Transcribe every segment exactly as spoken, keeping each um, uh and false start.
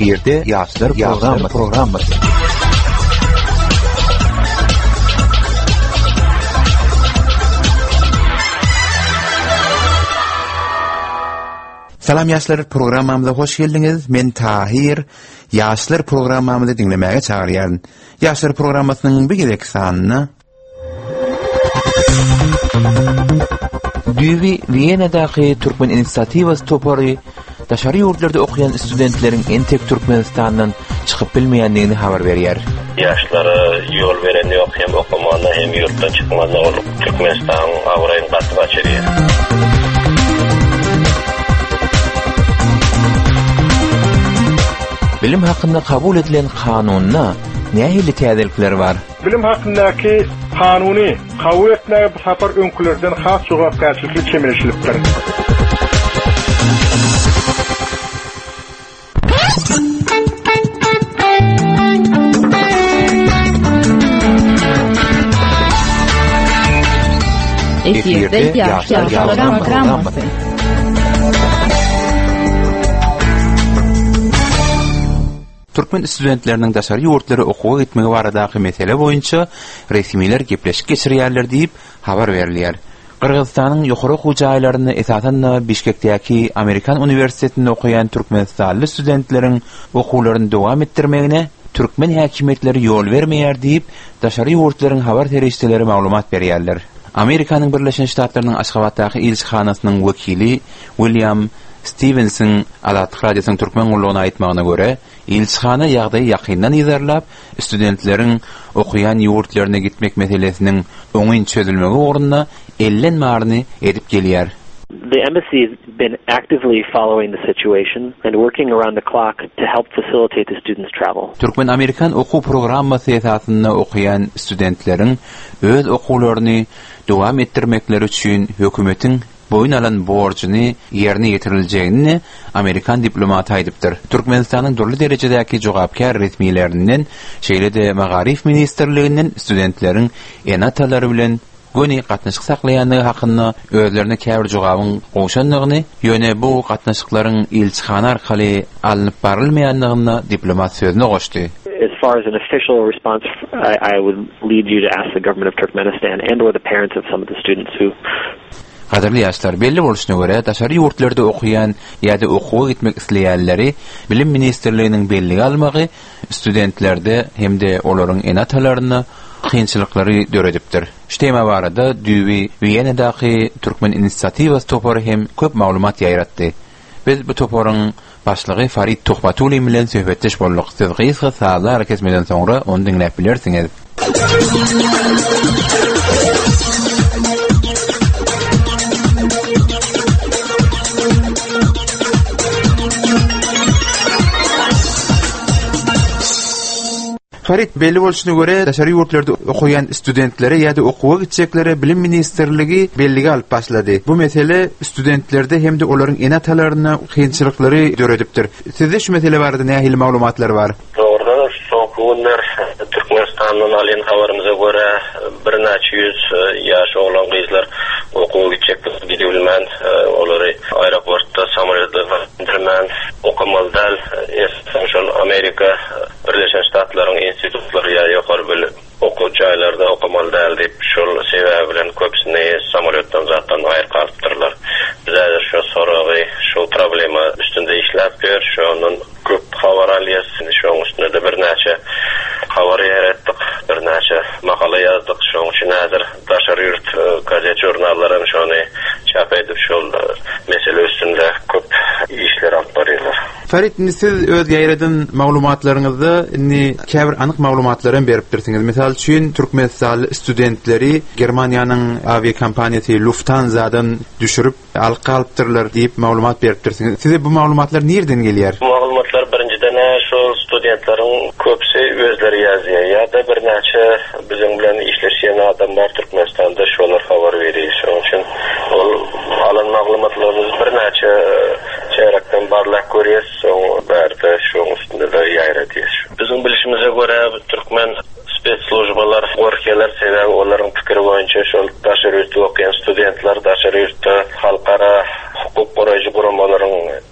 Efirde Yaşlar Programı programması. Salam Yaşlar programamıza hoş geldiniz. Men Tahir. Yaşlar programamızı dinlemeye çağırıyorum. Yaşlar programmasının bir gerek sanını Düvi Viyana'daki Türkmen İnisiyativası toparı daşary ýurtlarda okuyan studentlerin entek Türkmenistan'dan çıkıp bilmeýändigini habar berýär. Yaşlara yol veren yok, hem okumanda hem yurtdan çıkmanda olup Türkmenistan avrayın batıp açırıyor. Bilim hakkında kabul edilen kanunna nähili täzelikler var? Bilim hakkındaki kanuni kabul etmeye bu sefer önkülerden has jogapkärçilikli çemirişilikler. Efirde Yaşlar Programması. Türkmen studentlerinin daşary ýurtlary okuwa gitmegi baradaky mesele boýunça resmiler gepleşik geçirýärler diýip habar berilýär. Kırgızstanyň ýokary okuw jaýlaryny esasen Bişkekdäki Amerikan Uniwersitetinde okuyan Türkmenistanly studentleriň okuwlaryny dowam etdirmegine Türkmen häkimetleri ýol bermeýär diýip daşary ýurtlaryň habar terişçileri maglumat berýärler. Amerikanyň Birleşen Ştatlarynyň Aşgabatdaky elçixanasynyň wekili William Stevenson Alat Radiosynyň türkmen gullugyna aýtmagyna görä, elçixana ýagdaýy ýakyndan izarlap, studentleriň okuyan ýurtlaryna gitmek meselesiniň öňün çözülmegi ugrunda ellenmärini edip gelýär. The embassy has been actively following the situation and working around the clock to help facilitate the students' travel. Türkmen Amerikan okuw programmasy esasynda okuyan studentleriň öz okuwlaryny dowam etdirmekleri üçin hökümetiň boyun alan borcuny ýerine ýetiriljegini Amerikan diplomaty aýdypdyr. Türkmenistanyň durly derejedäki jogapkär resmiýetlerinden, şeýle-de Magarif ministrliginden studentleriň enatalary bilen göni gatnaşyk saklaýanlygy hakynda özlerine käbir jogabyň goşanlygyny, ýöne bu gatnaşyklaryň elçixana arkaly alınıp barylmaýanlygyny diplomat sözüne goşdy. As far as an official response, I, I would lead you to ask the government of Turkmenistan and or the parents of some of the students who Gaderli ýaşlar, belli boluşyna görä, daşary ýurtlarda okuyan ýa-da okuwa gitmek isleýänleri Bilim ministrliginiň belligi almagy studentlerde hemde olaryň enatalaryna kynçylyklary döredipdir. Şeýme barada Düwi Viyana'daky Türkmen İnisiyativasy topary hem köp maglumat ýaýratdy. Biz bu toparyň başlygy Farid Tohbatuly bilen söhbetdeş boldyk. Siz gysga saatlar kesmeden soňra onu dinläp bilersiňiz. Farid, belli bolşyna görä, daşary ýurtlarda okuyan studentlere ýa-da okuwa gitjekleri Bilim ministrligi belligi alyp başlady. Bu mesele studentlerde hemde olaryň enatalaryna kynçylyklary döredipdir. Sizde şu mesele barada nähili maglumatlar bar? Doğrudan soňky günler Türkmenistanyň alýan habarymyza görä bir neçe yüz ýaş oglan gyzlar okuwa gitjekler bilmän, olary aeroportda samolyotda indirmän, okumaldan esasen Amerika Birleşen Ştatlaryň institutlary ýa-da ýokary bir okuw jaýlarda okumaldan diýip şol sebäbi bilen köpsini samolyotdan zatdan aýyr galypdyrlar. Biz häzir şu soragy, şu problema üstünde işläp gör, şonun köp habar alýasyny, şoň üstünde de bir näçe habar ýaratdyk, bir näçe makala ýazdyk, şoň üçin häzir daşary ýurt gazet jurnallaryň şony çap edip şol mesele üstünde köp işler alyp barýarlar. Farid, siz öz ýaýradan maglumatlaryňyzda ni käbir anyk maglumatlaryny berip dursyňyz. Mesal üçin Türkmenistan studentleri Germaniýanyň aviakompaniyasy Lufthansa'dan düşürüp alqalypdyrlar diýip maglumat berip dursyňyz. Size bu maglumatlar nerden gelýär? Bu maglumatlar birinciden şu studentlaryň köpsi özleri ýazýar ýa-da bir näçe biziň bilen işleşýän adamlar Türkmenistanda şolar habar berýär. Şoň üçin ol alan maglumatlarymyz bir näçe çärekden barlak görýär, soň bärde şoň üstünde de ýaýratýar. Biziň bilişimize görä Türkmen spetslužbalar, orkeler sebäbi olaryň pikiri boýunça şol daşary ýurtda okuyan studentler daşary ýurtda halkara hukuk goraýjy guramalaryň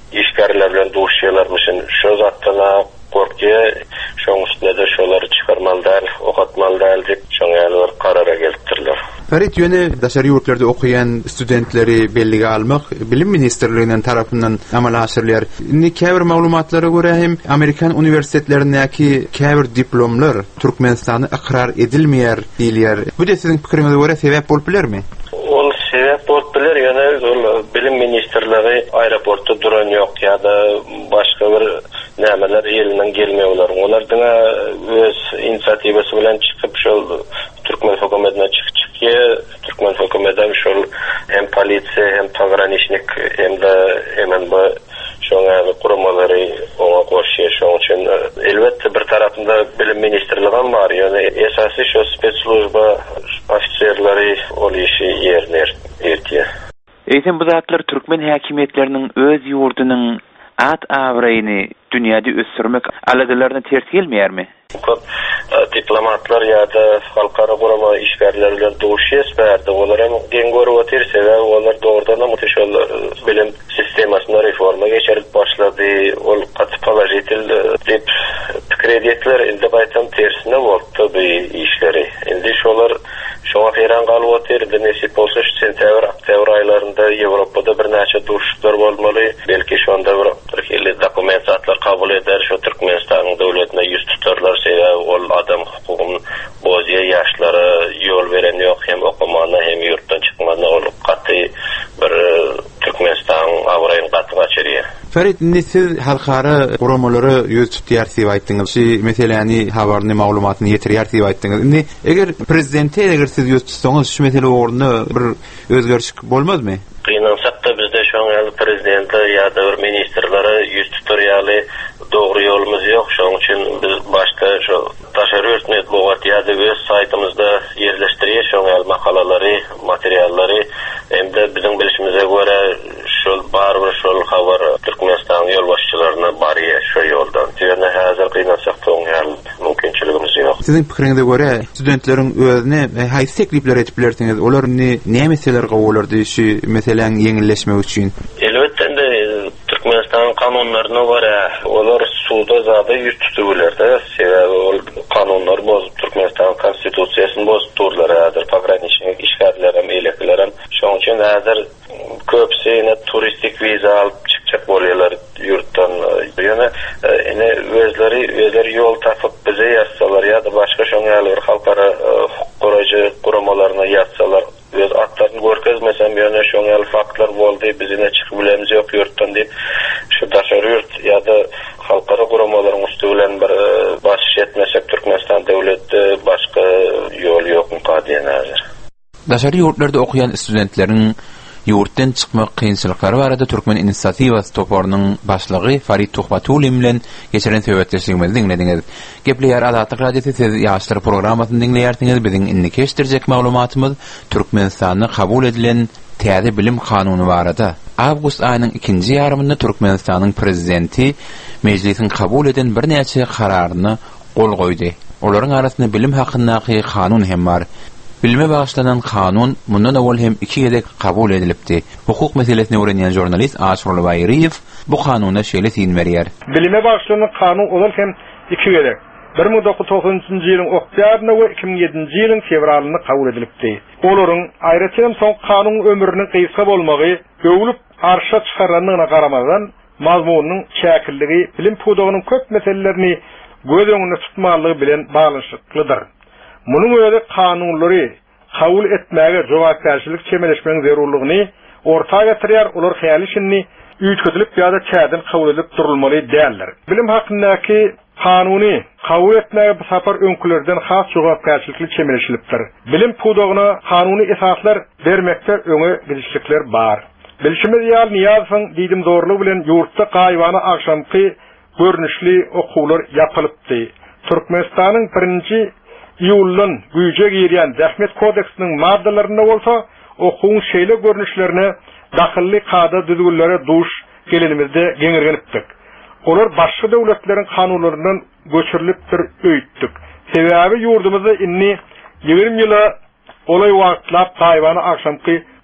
işgärler bilen duşýarlarmyşyn şo zatdan korkýa şoň üstüne de şolary çykarmalylar, okatmalylar diýip şoň ýaly bir karara gelipdirler. Ferit ýöne daşary ýurtlarda okuyan studentleri bellige almak Bilim Ministrliginden tarapyndan amal aşyrylýar. Indi käbir maglumatlara görä hem Amerikan uniwersitetlerindäki käbir diplomlar Türkmenistany ikrar edilmeýär diýilýär. Bu da siziň pikiriňize görä sebäp bolup bilermi? Ol sebäp bolup biler, ýöne ol Bilim Ministrligi aeroportda duran ýok ýa-da başga bir nämeler elinden gelmeýärler. Olar diňe öz inisiativasy bilen çykyp şol Türkmen hökümetine çykýar. Türkmen hökümeti şol hem polisiýa hem pograniçnik hem de hemen bu şoňa guramalary oňa goşýar. Şoň üçin elbetde bir tarapynda Bilim Ministrligi bar, ýöne esasy şo spetslujba ofisiýerleri ol işi ýerine ýetýär. Eýsem bu zatlar Türkmen häkimetleriniň öz ýurdunyň at awraýyny dünýäde ösürmek aladalarına ters gelmeýärmi? Köp diplomatlar ýa-da halkara gurama işgärler bilen duşýasberdi. Olar hem geň görüp otursa we olar dogrudan da şol bilim sistemasyna reforma geçirip başlady. Ol katpalajitil dip kreditler elde baytam tersine boldy bu işleri. Indi şolar şoňa heran galyp oturdy. Nesip bolsa sentabr, oktябr aýlarynda Ýewropada bir näçe duşlar bolmaly. Belki şonda bir elli dokumentatlar kabul eder. Şo Türkmenistanyň döwletine ýüz tutarlar. Seýle ol adam hukugyny bozýa ýaşlara ýol beren ýok, hem okumana hem ýurtdan çykmana ol gaty bir Türkmenistan awraýyn gaty geçirýär. Ferit, indi siz halkara guramalary ýüz tutýar diýip aýtdyňyz. Şi meseleni habaryny maglumatyny ýetirýär diýip aýtdyňyz. Indi eger prezidente eger siz ýüz tutsaňyz şu mesele orunda bir özgörüş bolmazmy? Gynansak da bizde şoň ýaly prezidente ýa-da bir ministrlere ýüz tutar ýaly dogry ýolumuz ýok. Şoň üçin biz başta şu Taşary Örtnet Bogat ýa-da öz saytymyzda ýerleşdirýär şoň ýaly makalalary, materiallary. Hem-de biziň bilişimize görä şol bar we şol habar Türkmenistan ýolbaşçylaryna barýar şu ýoldan. Ýöne häzir gynansak da oň ýaly mümkinçiligimiz ýok. Siziň pikiriňize görä studentleriň özüne haýsy teklipler edip bilersiňiz? Olar näme meseleler gowalardy şu meseleň ýeňilleşmek üçin? Elbetde Türkmenistan kanunlaryna görä olar suda zada ýüz tutulýarda. Sebäbi ol kanunlar bozup Türkmenistan konstitusiýasyny bozup durlardyr. Pograniçnik işgärler hem elekler hem şoň üçin häzir köpsine turistik viza alyp çykjak bolýarlar ýurtdan. Ýöne ene özleri özleri ýol tapyp bize ýatsalar ýa-da başga şoň ýaly bir halkara guraje guramalaryna ýatsalar, öz atlaryny görkezmesem ýöne şoň ýaly faktlar boldy, bizine çykyp bilemiz ýok ýurtdan diýip şu daşary ýurt ýa-da halkara guramalaryň üstü bilen bir baş etmesek Türkmenistan döwleti başga ýol ýokmy kadiýen häzir. Daşary ýurtlarda okuyan studentleriň ýurtdan çykmak kynçylyklary barada Türkmen inisiatiwasy toparynyň başlygy Farid Tuhbatuly bilen geçiren söhbetleşigimizi dinlediňiz. Gepleýär Azatlyk radiosu siz ýaşlar programasyny dinleýärsiňiz. Biziň indi keşdirjek maglumatymyz Türkmenistanyň kabul edilen täze bilim kanuny barada. Awgust aýynyň ikinji ýarymynda Türkmenistanyň prezidenti meclisiň kabul eden bir näçe kararyny gol goýdy. Olaryň arasynda bilim hakyndaky kanun hem bar. Bilime bağışlanan kanun mundan awal hem iki gedek kabul edilipdi. Hukuk meselesini öğrenýän jurnalist Aşrul Bayriyev bu kanuna şeýle tin berýär. Bilime bağışlanan kanun olar hem iki gedek. bir ming dokuz yüz toksanyňjy ýylyň oktýabryna we iki ming ýedinji ýylyň fevralyna kabul edilipdi. Olaryň aýraçam soň kanun ömrüniň gysga bolmagy, döwlet arşa çykaranyna garamadan mazmunyň şäkilligi bilim pudugynyň köp meselelerini göz öňünde tutmalygy bilen baglanşyklydyr. Munun öyle kanunları kabul etmäge jogapkärçilik çemeleşmegiň zerurlygyny ortaga getirýär, olar häýal işini üýtgüdilip ýa-da çäden kabul edip durulmaly däldir. Bilim hakyndaky kanuny kabul etmäge bu sapar öňkülerden has jogapkärçilikli çemeleşilipdir. Bilim pudugyna kanuny esaslar bermekde öňe gidişlikler bar. Bilişimiz ýal Niýazowyň diýdim zorlugy bilen ýurtda gaýwany akşamky görnüşli okuwlar ýapalypdy. Türkmenistanyň birinji ýylyň güýje girýän Zähmet kodeksiniň maddelerinde bolsa, okuň şeýle görnüşlerine dahilli kada düzgünlere duş gelenimizde geňirgenipdik. Olar başga döwletleriň kanunlaryndan göçürilipdir öýtdik. Sebäbi ýurdumyzda inni ýygrimi ýyla olay wagtlap gaýwany akşamky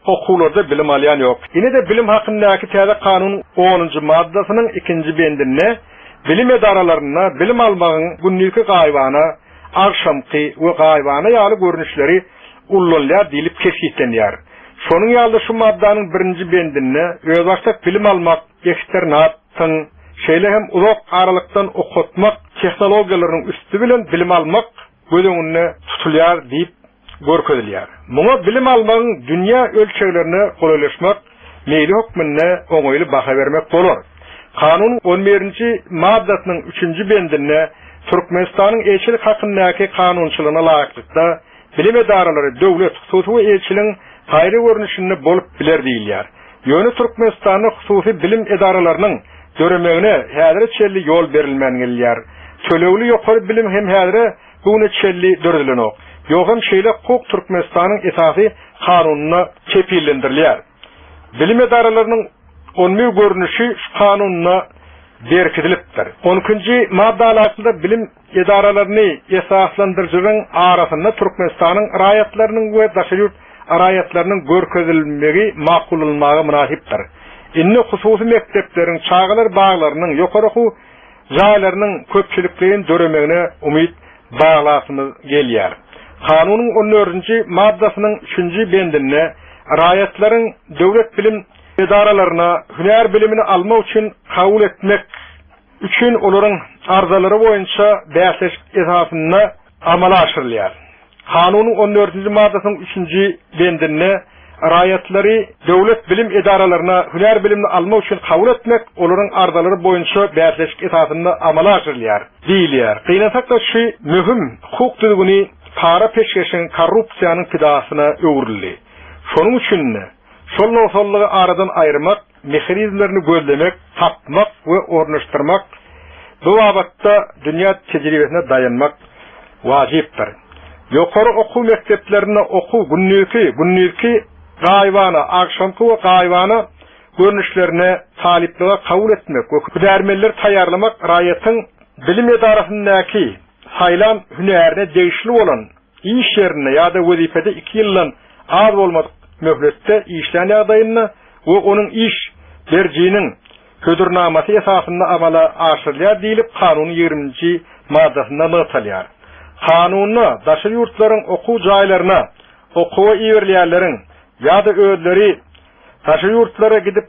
okularda bilim alyan yok. Yine de bilim hakkındaki täze kanun onuncu maddasının ikinci bendinde bilim edaralarına bilim almağın günnüki gaýbana, akşamky we gaýbana ýaly görnüşleri ullanlar dilip kesitlenýär. Şonuň ýalda şu maddanyň birinji bendinde öz başda bilim almak, eksternatyň şeýle hem uzak aralykdan okutmak tehnologiýalarynyň üstü bilen bilim almak gödüňünde tutulýar diýip görkezilýär. Muňa bilim almagyň dünýä ölçeglerine goýulyşmak meýli hukmyna oňoýly baha bermek bolar. Kanun on birinji maddasynyň üçünji bendinde Türkmenistanyň elçilik hakyndaky kanunçylygyna laýyklykda bilim edaralary döwlet hususy elçiligiň gaýry görnüşini bolup biler diýilýär. Ýöne Türkmenistanyň hususy bilim edaralarynyň göremegine häzir çelli ýol berilmängelýär. Tölewli ýokary bilim hem häzir bunu çelli dördilenok. Ýogam şeýle hukuk Türkmenistanyň esasy kanunyna kepillendirilýär. Bilim edaralarynyň onmy görnüşi şu kanunyna berkidilipdir. on ikinji madda alasynda bilim edaralaryny esaslandyrjygyň arasynda Türkmenistanyň raýatlarynyň we daşary raýatlarynyň görkezilmegi makullanmagy münasipdir. Inni hususy mektepleriň çağlar bağlarynyň ýokary oku jaýlarynyň köpçülikliğin döremegine umyt bağlasymyz gelýär. Kanunyň on dördünji maddasynyň üçünji bendinde raýatlaryň döwlet bilim edaralaryna hünär bilimini almak üçin kabul etmek üçin olaryň arzalary boýunça bäsleşik esasyna amala aşyrylýar. Kanunyň on dördünji maddasynyň üçünji bendinde raýatlary döwlet bilim edaralaryna hünär bilimini almak üçin kabul etmek olaryň arzalary boýunça bäsleşik esasyna amala aşyrylýar diýilýär. Gynansak da şu möhüm hukuk düzgüni para peşkeşin korrupsiýanyň pidasyna öwrildi. Şonuň üçin şol nosollugy aradan aýyrmak, mehrizlerini gözlemek, tapmak we ornaşdyrmak bu wagtda dünýä tejribesine dayanmak wajypdyr. Ýokary oku mekteplerine oku günnüki, günnüki gaýbana, akşamky we gaýbana görnüşlerine talipligi kabul etmek we därmeller taýýarlamak raýatyň bilim edarasyndaky saýlan hünärine degişli bolan iş ýerine ýa-da wezipede iki ýyldan az bolmadyk möhletde işlän ýagdaýyna we onuň iş berjiniň hödürnamasy esasynda amala aşyrylýar diýilip kanunyň ýigriminji maddasynda ýazylýar. Kanunna daşary ýurtlaryň oku jaýlaryna okuwa iýerleýärleriň ýa-da özleri daşary ýurtlara gidip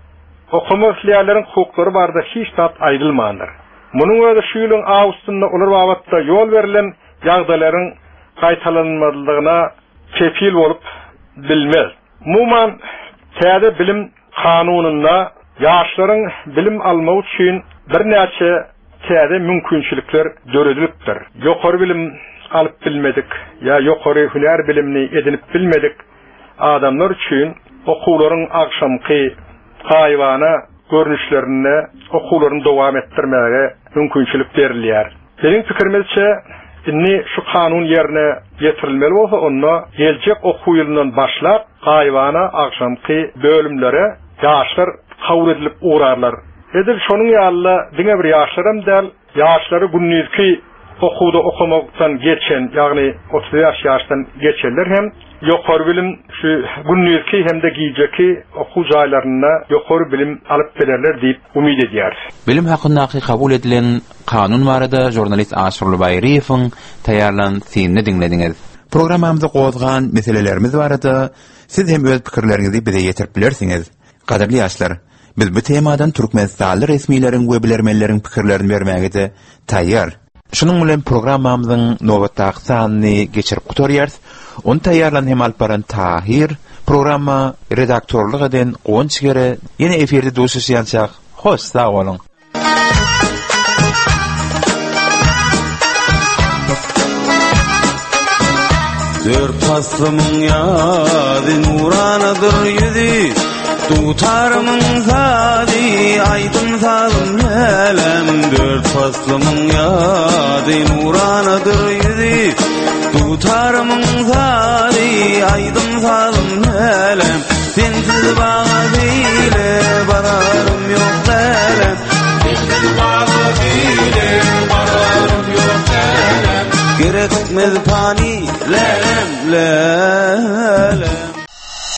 okumak isleýärleriň hukuklary barada hiç tat aýdylmandyr. Munyň öňe şu ýylyň awgustynda olar wagtda ýol berilen ýagdaýlaryň gaýtalanmadygyna kepil bolup bilmez. Muman täze bilim kanunyna ýaşlaryň bilim almak üçin bir näçe täze mümkinçilikler döredilipdir. Ýokary bilim alyp bilmedik ýa ýokary hünär bilimini edinip bilmedik adamlar üçin okuwlaryň akşamky gaýbana görnüşlerine okuwlaryny dowam etdirmäge mümkinçilik berilýär. Benim pikirimizçe inni şu kanun yerine getirilmeli bolsa onda geljek okuw ýylyndan başlap gaýbana akşamky bölümlere ýaşlar kabul edilip uğrarlar. Edil şonuň ýaly diňe bir ýaşlarym däl ýaşlary günnüki okuwda okumakdan geçen ýagny otuz ýaş ýaşdan geçenler hem ýokary bilim şu günnüki hemde giýjeki okuw jaýlaryna ýokary bilim alyp bererler diýip umyt edýär. Bilim hakyndaky kabul edilen kanun barada jurnalist Aşurly Baýryýewiň taýýarlanýany dinlediňiz. Programmamyzda gozgan meselelerimiz barada siz hem öz pikirleriňizi bize ýetirip bilersiňiz. Gaderli ýaşlar, biz bu temadan Türkmenistanly resmiýleriň we bilermenleriň pikirlerini bermäge de taýýar. Şunun bilen programmamyzyň nowatdaky sanyny geçirip gutarýarys. On taýýarlan hem alparan Tahir programma redaktorlyk eden Gonçgere ýene eferde duşuşýançak. Hoş sag bolun. Dört faslymyň ýady nuranadyr ýüzi, tutarmyň sady aýdyn salym helem. Dört faslymyň ýady nuranadyr ýüzi, tutarmyň sady aýdyn salym helem. Sensiz baga bile bararym ýok helem. Sensiz baga bile bararym ýok helem. Gerekmez pani lelem lelem.